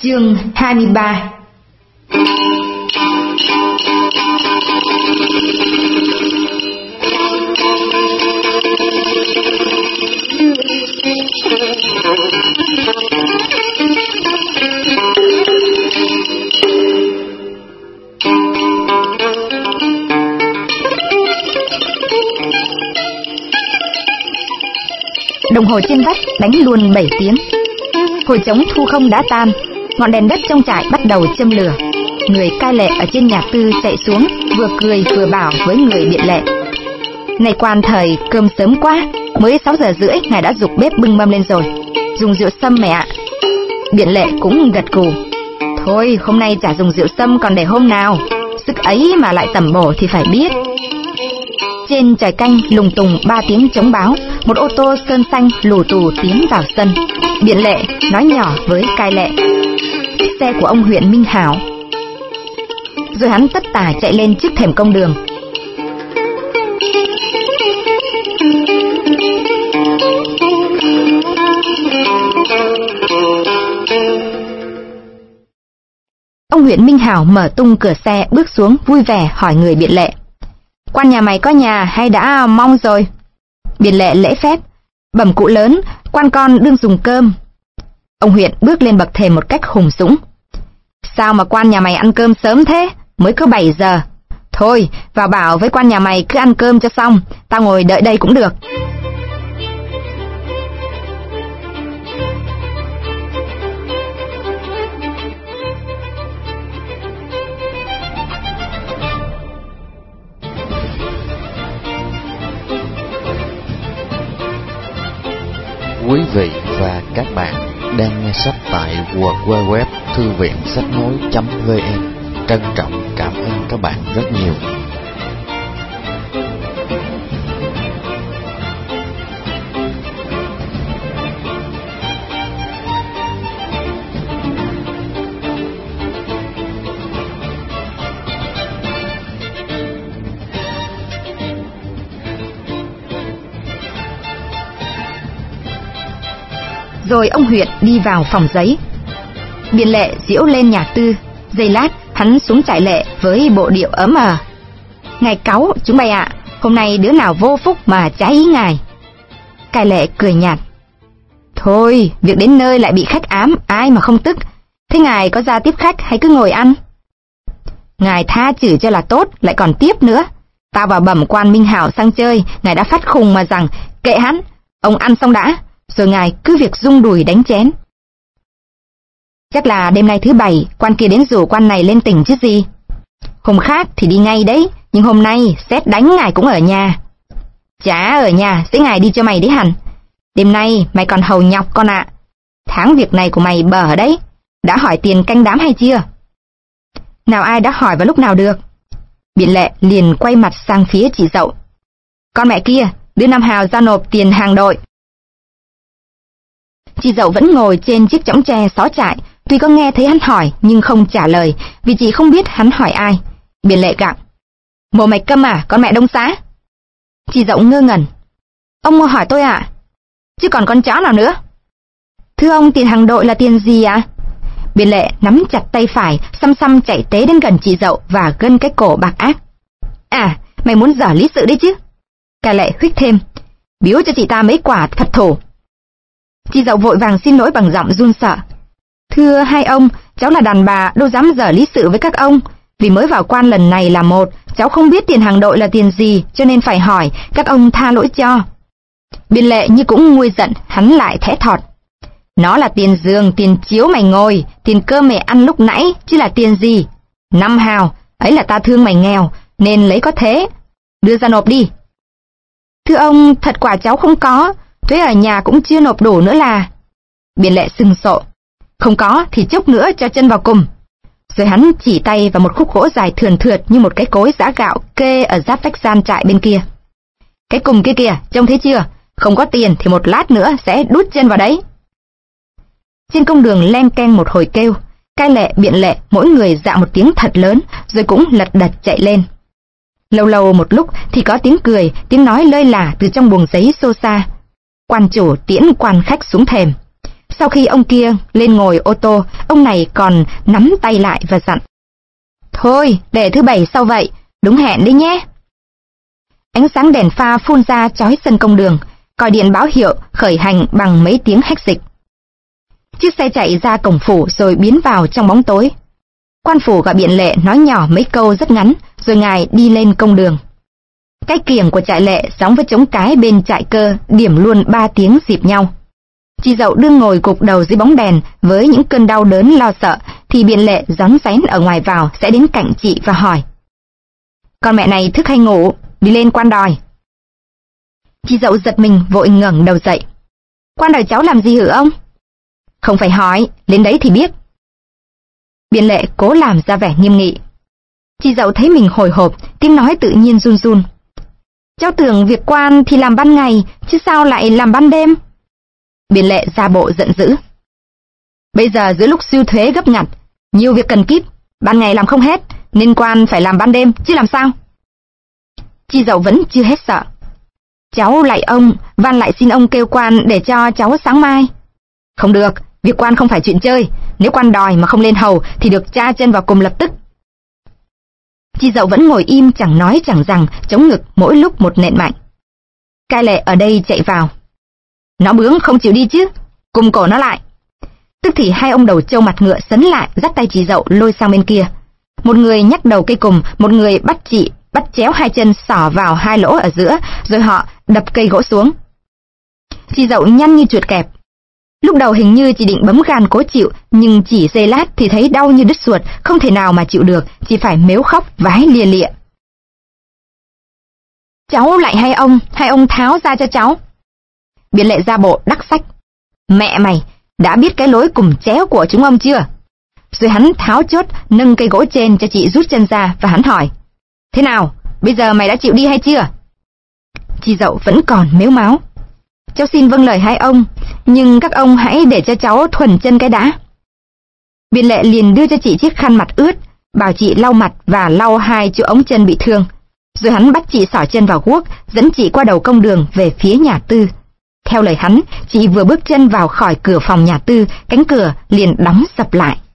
Chương 23. Đồng hồ trên vách đánh luôn 7 tiếng. Hồi trống thu không đã tan, ngọn đèn đất trong trại bắt đầu châm lửa. Người cai lệ ở trên nhà Tư chạy xuống, vừa cười vừa bảo với người biện lệ: "Này quan thời, cơm sớm quá, mới 6 giờ rưỡi ngài đã giục bếp bưng mâm lên rồi. Dùng rượu sâm mẹ ạ." Biện lệ cũng gật gù: "Thôi, hôm nay chả dùng rượu sâm còn để hôm nào, sức ấy mà lại tẩm bổ thì phải biết." Trên trời canh lùng tùng 3 tiếng trống báo, một ô tô sơn xanh lù tù tiến vào sân. Biện lệ nói nhỏ với cai lệ: "Xe của ông huyện Minh Hảo." Rồi hắn tất tả chạy lên trước thềm công đường. Ông huyện Minh Hảo mở tung cửa xe bước xuống, vui vẻ hỏi người biện lệ: "Quan nhà mày có nhà hay đã mong rồi?" Biện lệ lễ phép: "Bẩm cụ lớn, quan con đương dùng cơm." Ông huyện bước lên bậc thềm một cách hùng dũng: "Sao mà quan nhà mày ăn cơm sớm thế, mới có 7 giờ. Thôi, vào bảo với quan nhà mày cứ ăn cơm cho xong, tao ngồi đợi đây cũng được." Quý vị và các bạn đang nghe sách tại www thư viện sách nói.vn. Trân trọng cảm ơn các bạn rất nhiều. Rồi ông huyện đi vào phòng giấy. Biện lệ diễu lên nhà Tư. Giây lát hắn xuống trại lệ với bộ điệu ấm ờ: "Ngài cáu chúng bay ạ, hôm nay đứa nào vô phúc mà trái ý ngài." Cai lệ cười nhạt: "Thôi, việc đến nơi lại bị khách ám, ai mà không tức. Thế ngài có ra tiếp khách hay cứ ngồi ăn?" "Ngài tha chửi cho là tốt, lại còn tiếp nữa. Tao vào bẩm quan Minh Hảo sang chơi, ngài đã phát khùng mà rằng kệ hắn, ông ăn xong đã, rồi ngài cứ việc rung đùi đánh chén. Chắc là đêm nay thứ Bảy, quan kia đến rủ quan này lên tỉnh chứ gì. Hôm khác thì đi ngay đấy, nhưng hôm nay xét đánh ngài cũng ở nhà." "Chả ở nhà, sẽ ngài đi cho mày đấy hẳn. Đêm nay mày còn hầu nhọc con ạ. Tháng việc này của mày bở đấy. Đã hỏi tiền canh đám hay chưa?" "Nào ai đã hỏi vào lúc nào được." Biện lệ liền quay mặt sang phía chị Dậu: "Con mẹ kia, đưa Nam Hào ra nộp tiền hàng đội." Chị Dậu vẫn ngồi trên chiếc chõng tre xó trại, tuy có nghe thấy hắn hỏi nhưng không trả lời, vì chị không biết hắn hỏi ai. Biện lệ gặng: "Mồm mày câm à, con mẹ Đông Xá?" Chị Dậu ngơ ngẩn: "Ông mua hỏi tôi ạ? Chứ còn con chó nào nữa?" "Thưa ông, tiền hàng đội là tiền gì ạ?" Biện lệ nắm chặt tay phải, xăm xăm chạy tế đến gần chị Dậu và gân cái cổ bạc ác: "À, mày muốn dở lý sự đấy chứ?" Cai lệ huých thêm: "Biếu cho chị ta mấy quả Phật thổ." Chị Dậu vội vàng xin lỗi bằng giọng run sợ: "Thưa hai ông, cháu là đàn bà, đâu dám dở lý sự với các ông. Vì mới vào quan lần này là một, cháu không biết tiền hàng đội là tiền gì, cho nên phải hỏi, các ông tha lỗi cho." Biện lệ như cũng nguôi giận, hắn lại thẽ thọt: "Nó là tiền giường, tiền chiếu mày ngồi, tiền cơm mày ăn lúc nãy, chứ là tiền gì. 5 hào, ấy là ta thương mày nghèo, nên lấy có thế. Đưa ra nộp đi." "Thưa ông, thật quả cháu không có, thuế ở nhà cũng chưa nộp đủ nữa là." Biện lệ sừng sộ: "Không có thì chốc nữa cho chân vào cùng." Rồi hắn chỉ tay vào một khúc gỗ dài thườn thượt như một cái cối giã gạo kê ở giáp vách gian trại bên kia: "Cái cùng kia kìa, trông thấy chưa? Không có tiền thì một lát nữa sẽ đút chân vào đấy." Trên công đường len keng một hồi kêu, Cai lệ, biện lệ mỗi người dạ một tiếng thật lớn, rồi cũng lật đật chạy lên. Lâu lâu một lúc thì có tiếng cười, tiếng nói lơi lả từ trong buồng giấy xô xa. Quan chủ tiễn quan khách xuống thềm. Sau khi ông kia lên ngồi ô tô, ông này còn nắm tay lại và dặn: "Thôi, để thứ Bảy sau vậy, đúng hẹn đấy nhé." Ánh sáng đèn pha phun ra chói sân công đường, còi điện báo hiệu khởi hành bằng mấy tiếng hách dịch. Chiếc xe chạy ra cổng phủ rồi biến vào trong bóng tối. Quan phủ gọi Biện Lệ nói nhỏ mấy câu rất ngắn, rồi ngài đi lên công đường. Cái kiềng của trại Lệ giống với trống cái bên trại Cơ, điểm luôn 3 tiếng dịp nhau. Chị Dậu đương ngồi gục đầu dưới bóng đèn với những cơn đau đớn lo sợ, thì Biện Lệ rón rén ở ngoài vào sẽ đến cạnh chị và hỏi: "Con mẹ này thức hay ngủ? Đi lên quan đòi." Chị Dậu giật mình vội ngẩng đầu dậy. "Quan đòi cháu làm gì hử ông?" "Không phải hỏi, lên đấy thì biết." Biện Lệ cố làm ra vẻ nghiêm nghị. Chị Dậu thấy mình hồi hộp, tiếng nói tự nhiên run run. "Cháu tưởng việc quan thì làm ban ngày, chứ sao lại làm ban đêm?" Biện Lệ ra bộ giận dữ. "Bây giờ giữa lúc sưu thuế gấp ngặt, nhiều việc cần kíp, ban ngày làm không hết, nên quan phải làm ban đêm, chứ làm sao?" Chị Dậu vẫn chưa hết sợ. "Cháu lạy ông, van lại xin ông kêu quan để cho cháu sáng mai." "Không được, việc quan không phải chuyện chơi, nếu quan đòi mà không lên hầu thì được tra chân vào cùng lập tức." Chị Dậu vẫn ngồi im chẳng nói chẳng rằng, chống ngực mỗi lúc một nện mạnh. Cai Lệ ở đây chạy vào. "Nó bướng không chịu đi chứ, cùng cổ nó lại." Tức thì hai ông đầu trâu mặt ngựa sấn lại, dắt tay chị Dậu lôi sang bên kia. Một người nhắc đầu cây cùm, một người bắt chị bắt chéo hai chân xỏ vào hai lỗ ở giữa, rồi họ đập cây gỗ xuống. Chị Dậu nhăn như chuột kẹp. Lúc đầu hình như chị định bấm gan cố chịu, nhưng chỉ giây lát thì thấy đau như đứt ruột, không thể nào mà chịu được, chỉ phải mếu khóc vái lia lịa. "Cháu lại hai ông tháo ra cho cháu." Biện Lệ ra bộ đắc sách. "Mẹ mày, đã biết cái lối cùm chéo của chúng ông chưa?" Rồi hắn tháo chốt, nâng cây gỗ trên cho chị rút chân ra và hắn hỏi: "Thế nào, bây giờ mày đã chịu đi hay chưa?" Chị Dậu vẫn còn mếu máo. "Cháu xin vâng lời hai ông, nhưng các ông hãy để cho cháu thuần chân cái đã." Biện Lệ liền đưa cho chị chiếc khăn mặt ướt, bảo chị lau mặt và lau hai chỗ ống chân bị thương. Rồi hắn bắt chị xỏ chân vào guốc, dẫn chị qua đầu công đường về phía nhà Tư. Theo lời hắn, chị vừa bước chân vào khỏi cửa phòng nhà Tư, cánh cửa liền đóng sập lại.